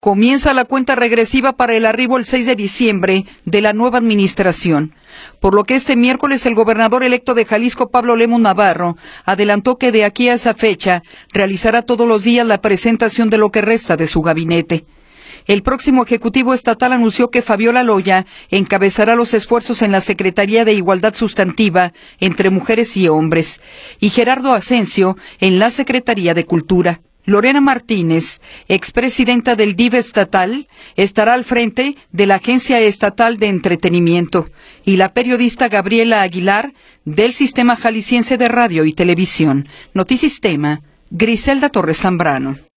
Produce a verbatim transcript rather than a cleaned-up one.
Comienza la cuenta regresiva para el arribo el seis de diciembre de la nueva administración, por lo que este miércoles el gobernador electo de Jalisco, Pablo Lemus Navarro, adelantó que de aquí a esa fecha realizará todos los días la presentación de lo que resta de su gabinete. El próximo Ejecutivo Estatal anunció que Fabiola Loya encabezará los esfuerzos en la Secretaría de Igualdad Sustantiva entre Mujeres y Hombres, y Gerardo Asensio en la Secretaría de Cultura. Lorena Martínez, expresidenta del D I F estatal, estará al frente de la Agencia Estatal de Entretenimiento, y la periodista Gabriela Aguilar del Sistema Jalisciense de Radio y Televisión. Notisistema, Griselda Torres Zambrano.